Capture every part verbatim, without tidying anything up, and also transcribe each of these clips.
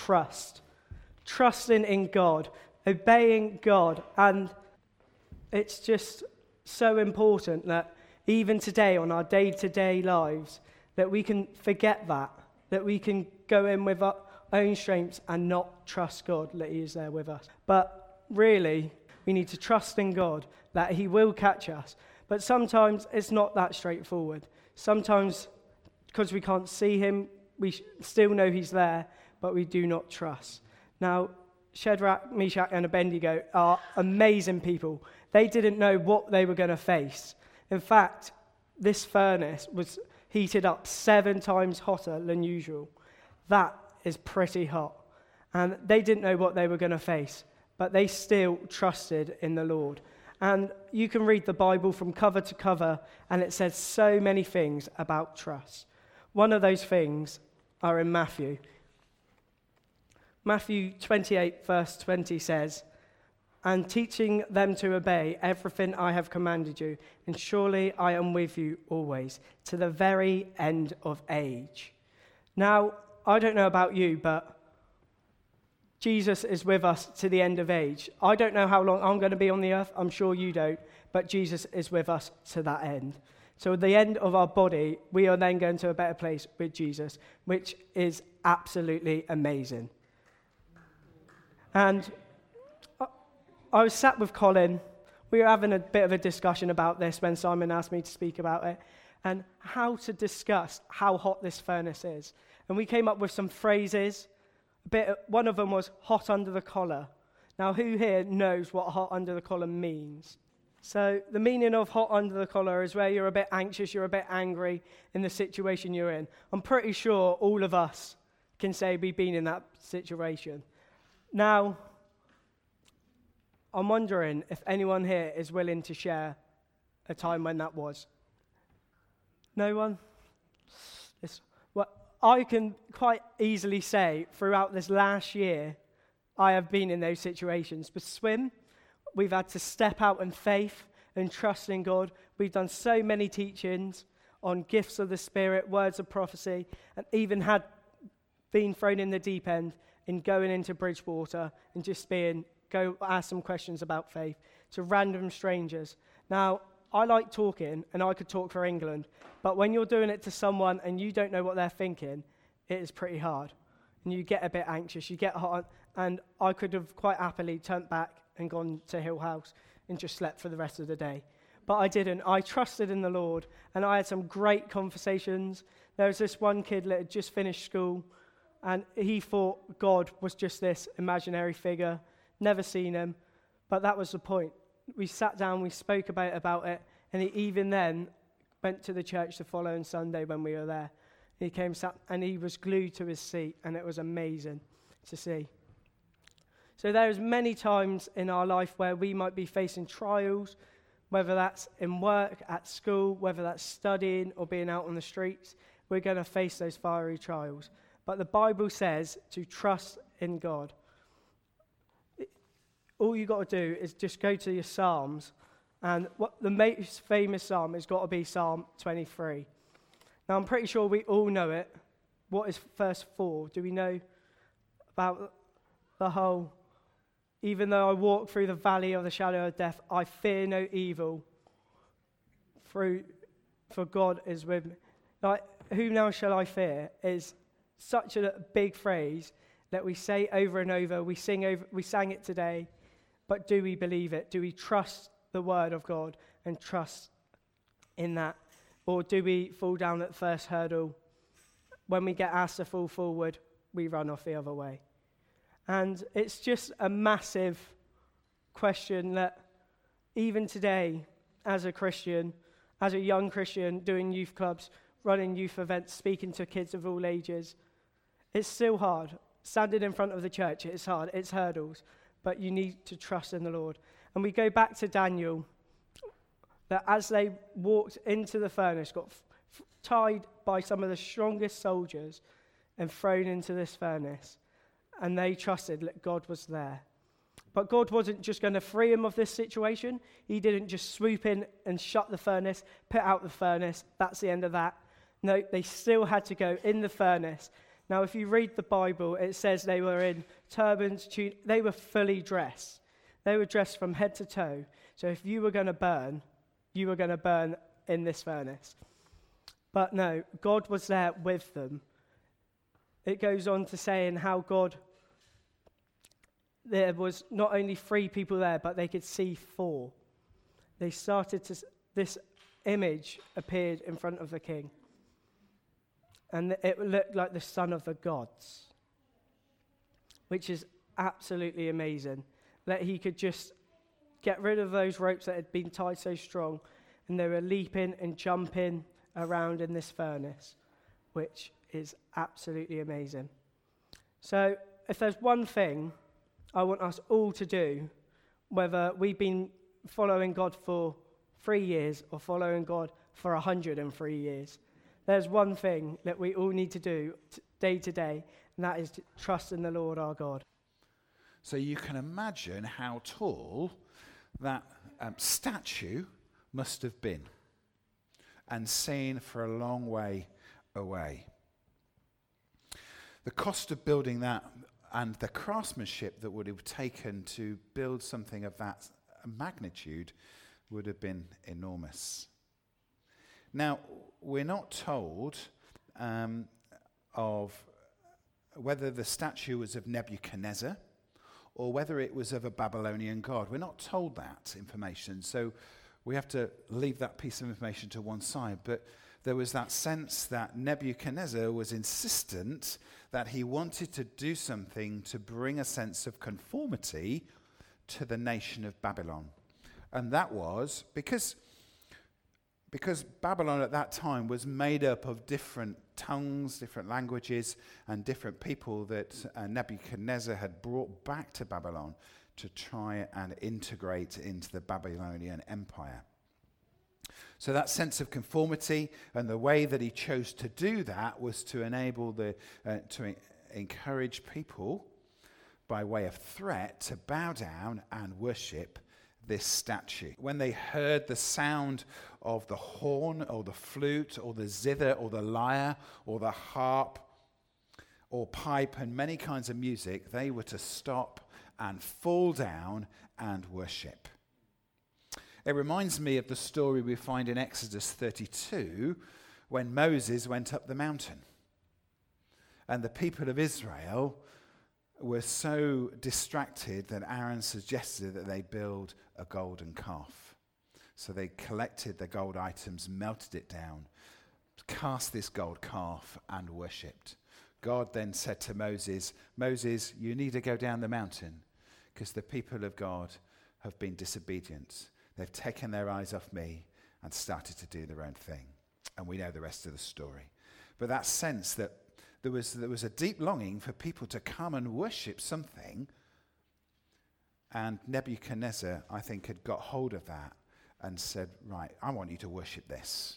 trust. Trusting in God, obeying God. And it's just so important that even today on our day-to-day lives, that we can forget that, that we can go in with our own strengths and not trust God that he is there with us. But really, we need to trust in God that he will catch us. But sometimes it's not that straightforward. Sometimes, because we can't see him, we still know he's there, but we do not trust. Now, Shadrach, Meshach, and Abednego are amazing people. They didn't know what they were going to face. In fact, this furnace was heated up seven times hotter than usual. That is pretty hot. And they didn't know what they were going to face, but they still trusted in the Lord. And you can read the Bible from cover to cover, and it says so many things about trust. One of those things are in Matthew. Matthew twenty-eight, verse twenty says, "And teaching them to obey everything I have commanded you, and surely I am with you always, to the very end of age." Now, I don't know about you, but Jesus is with us to the end of age. I don't know how long I'm going to be on the earth. I'm sure you don't. But Jesus is with us to that end. So at the end of our body, we are then going to a better place with Jesus, which is absolutely amazing. And I was sat with Colin. We were having a bit of a discussion about this when Simon asked me to speak about it, and how to discuss how hot this furnace is. And we came up with some phrases. A bit, one of them was hot under the collar. Now, who here knows what hot under the collar means? So the meaning of hot under the collar is where you're a bit anxious, you're a bit angry in the situation you're in. I'm pretty sure all of us can say we've been in that situation. Now, I'm wondering if anyone here is willing to share a time when that was. No one? It's, well, I can quite easily say throughout this last year, I have been in those situations. With swim, we've had to step out in faith and trust in God. We've done so many teachings on gifts of the Spirit, words of prophecy, and even had been thrown in the deep end in going into Bridgewater and just being, go ask some questions about faith to random strangers. Now, I like talking, and I could talk for England, but when you're doing it to someone and you don't know what they're thinking, it is pretty hard. And you get a bit anxious, you get hot, and I could have quite happily turned back and gone to Hill House and just slept for the rest of the day. But I didn't. I trusted in the Lord, and I had some great conversations. There was this one kid that had just finished school, and he thought God was just this imaginary figure, never seen him, but that was the point. We sat down, we spoke about, about it, and he even then went to the church the following Sunday when we were there. He came sat, and he was glued to his seat, and it was amazing to see. So there's many times in our life where we might be facing trials, whether that's in work, at school, whether that's studying or being out on the streets. We're going to face those fiery trials. But the Bible says to trust in God. All you got to do is just go to your Psalms, and what the most famous Psalm has got to be Psalm twenty-three. Now, I'm pretty sure we all know it. What is verse four? Do we know about the whole, even though I walk through the valley of the shadow of death, I fear no evil, through, for God is with me. Like, who now shall I fear is such a big phrase that we say over and over. We sing over, we sang it today. But do we believe it? Do we trust the word of God and trust in that? Or do we fall down at the first hurdle? When we get asked to fall forward, we run off the other way. And it's just a massive question that even today, as a Christian, as a young Christian, doing youth clubs, running youth events, speaking to kids of all ages, it's still hard. Standing in front of the church, it's hard. It's hurdles. But you need to trust in the Lord. And we go back to Daniel, that as they walked into the furnace, got f- f- tied by some of the strongest soldiers and thrown into this furnace, and they trusted that God was there. But God wasn't just going to free him of this situation. He didn't just swoop in and shut the furnace, put out the furnace. That's the end of that. No, they still had to go in the furnace. Now, if you read the Bible, it says they were in turbans, tu- they were fully dressed. They were dressed from head to toe. So if you were going to burn, you were going to burn in this furnace. But no, God was there with them. It goes on to say in how God, there was not only three people there, but they could see four. They started to, this image appeared in front of the king. And it looked like the son of the gods, which is absolutely amazing. That he could just get rid of those ropes that had been tied so strong, and they were leaping and jumping around in this furnace, which is absolutely amazing. So if there's one thing I want us all to do, whether we've been following God for three years or following God for one hundred three years, there's one thing that we all need to do t- day to day, and that is to trust in the Lord our God. So you can imagine how tall that um, statue must have been, and seen for a long way away. The cost of building that and the craftsmanship that would have taken to build something of that magnitude would have been enormous. Now, we're not told um, of whether the statue was of Nebuchadnezzar or whether it was of a Babylonian god. We're not told that information, so we have to leave that piece of information to one side. But there was that sense that Nebuchadnezzar was insistent that he wanted to do something to bring a sense of conformity to the nation of Babylon. And that was because, because Babylon at that time was made up of different tongues, different languages, and different people that uh, Nebuchadnezzar had brought back to Babylon to try and integrate into the Babylonian Empire. So that sense of conformity, and the way that he chose to do that was to enable the uh, to e- encourage people by way of threat to bow down and worship this statue. When they heard the sound of the horn or the flute or the zither or the lyre or the harp or pipe and many kinds of music, they were to stop and fall down and worship. It reminds me of the story we find in Exodus thirty-two when Moses went up the mountain. And the people of Israel were so distracted that Aaron suggested that they build a golden calf. So they collected the gold items, melted it down, cast this gold calf and worshipped. God then said to Moses, Moses, you need to go down the mountain because the people of God have been disobedient. They've taken their eyes off me and started to do their own thing. And we know the rest of the story. But that sense that there was, there was a deep longing for people to come and worship something. And Nebuchadnezzar, I think, had got hold of that and said, right, I want you to worship this.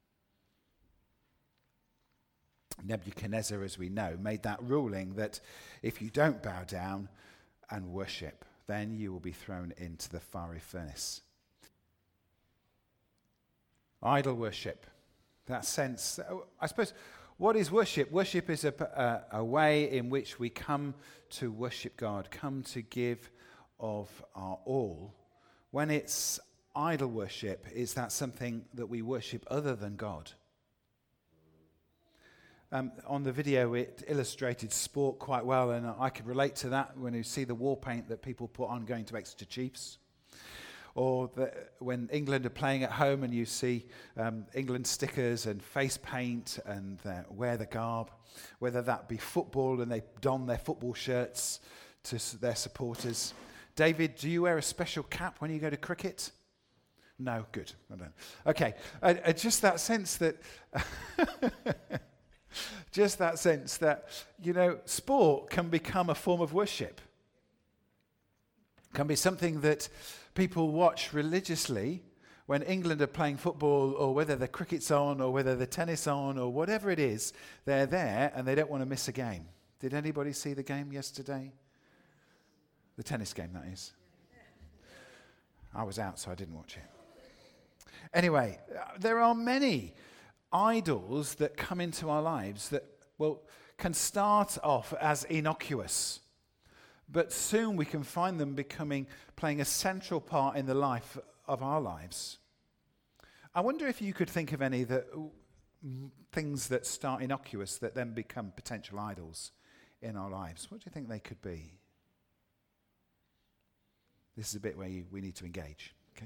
Nebuchadnezzar, as we know, made that ruling that if you don't bow down and worship, then you will be thrown into the fiery furnace. Idol worship, that sense. I suppose, what is worship? Worship is a, a, a way in which we come to worship God, come to give of our all. When it's idol worship, is that something that we worship other than God? Um, on the video, it illustrated sport quite well, and I could relate to that when you see the war paint that people put on going to Exeter Chiefs. Or the, when England are playing at home and you see um, England stickers and face paint and uh, wear the garb, whether that be football and they don their football shirts to s- their supporters. David, do you wear a special cap when you go to cricket? No, good. I don't. Okay, uh, uh, just that sense that, just that sense that, you know, sport can become a form of worship. Can be something that people watch religiously when England are playing football, or whether the cricket's on, or whether the tennis on, or whatever it is, they're there and they don't want to miss a game. Did anybody see the game yesterday? The tennis game, that is. I was out, so I didn't watch it. Anyway, uh, there are many idols that come into our lives that, well, can start off as innocuous, but soon we can find them becoming, playing a central part in the life of our lives. I wonder if you could think of any that things that start innocuous that then become potential idols in our lives. What do you think they could be? This is a bit where you, we need to engage. Okay.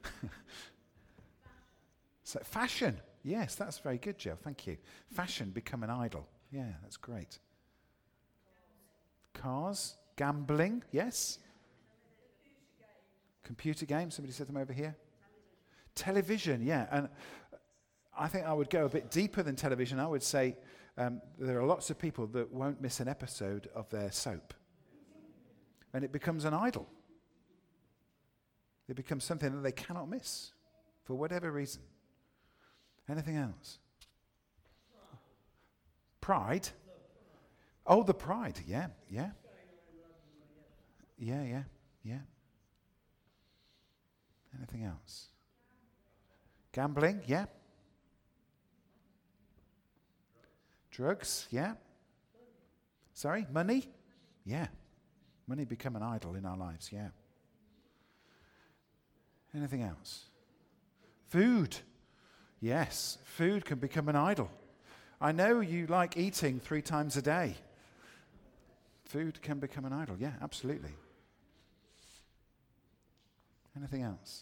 So fashion. Yes, that's very good, Jill. Thank you. Fashion become an idol. Yeah, that's great. Cars, gambling. Yes. Computer games. Somebody said them over here. Television. Yeah, and I think I would go a bit deeper than television. I would say um, there are lots of people that won't miss an episode of their soap, and it becomes an idol. It becomes something that they cannot miss for whatever reason. Anything else? Pride. Oh, the pride. Yeah, yeah. Yeah, yeah, yeah. Anything else? Gambling. Yeah. Drugs. Yeah. Sorry, money. Yeah. Money become an idol in our lives. Yeah. Anything else? Food. Yes, food can become an idol. I know you like eating three times a day. Food can become an idol. Yeah, absolutely. Anything else?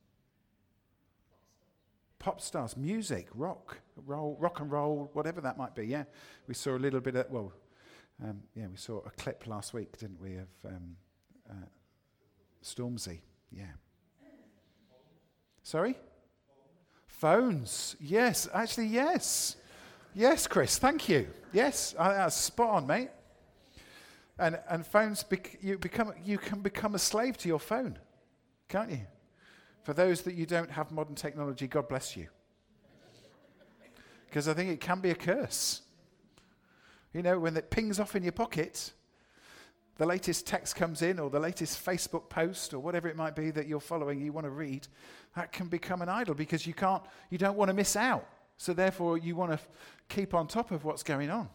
Pop stars, music, rock, roll, rock and roll, whatever that might be. Yeah, we saw a little bit of, well, um, yeah, we saw a clip last week, didn't we, of um, uh, Stormzy. Yeah. Sorry? Phones. Yes, actually, yes. Yes, Chris, thank you. Yes, uh, that's spot on, mate. And and phones, bec- you become you can become a slave to your phone, can't you? For those that you don't have modern technology, God bless you. Because I think it can be a curse. You know, when it pings off in your pocket, the latest text comes in, or the latest Facebook post, or whatever it might be that you're following, you want to read, that can become an idol because you can't, you don't want to miss out. So therefore, you want to f- keep on top of what's going on.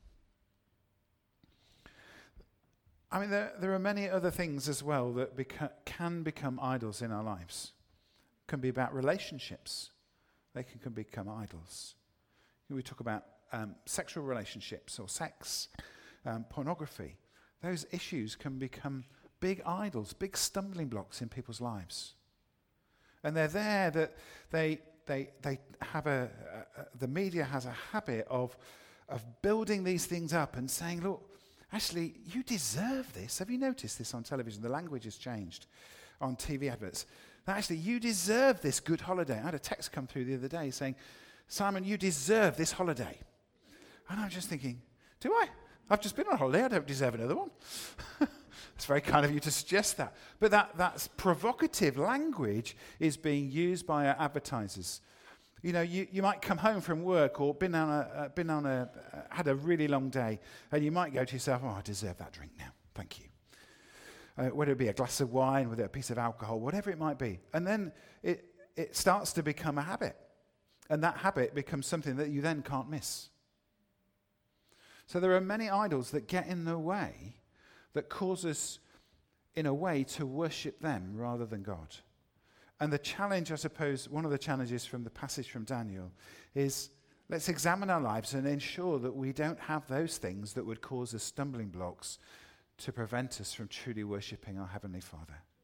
I mean, there, there are many other things as well that beca- can become idols in our lives. It can be about relationships. They can, can become idols. We talk about um, sexual relationships or sex, um, pornography. Those issues can become big idols, big stumbling blocks in people's lives. And they're there that they they they have a, a, a the media has a habit of of building these things up and saying, look, actually, you deserve this. Have you noticed this on television? The language has changed on T V adverts. That actually, you deserve this good holiday. I had a text come through the other day saying, Simon, you deserve this holiday. And I'm just thinking, do I? I've just been on holiday. I don't deserve another one. It's very kind of you to suggest that. But that that's provocative language is being used by our advertisers. You know, you, you might come home from work or been on a uh, been on a uh, had a really long day, and you might go to yourself, "Oh, I deserve that drink now. Thank you." Uh, whether it be a glass of wine, whether it be a piece of alcohol, whatever it might be, and then it it starts to become a habit, and that habit becomes something that you then can't miss. So there are many idols that get in the way, that cause us, in a way, to worship them rather than God. And the challenge, I suppose, one of the challenges from the passage from Daniel is let's examine our lives and ensure that we don't have those things that would cause us stumbling blocks to prevent us from truly worshipping our Heavenly Father.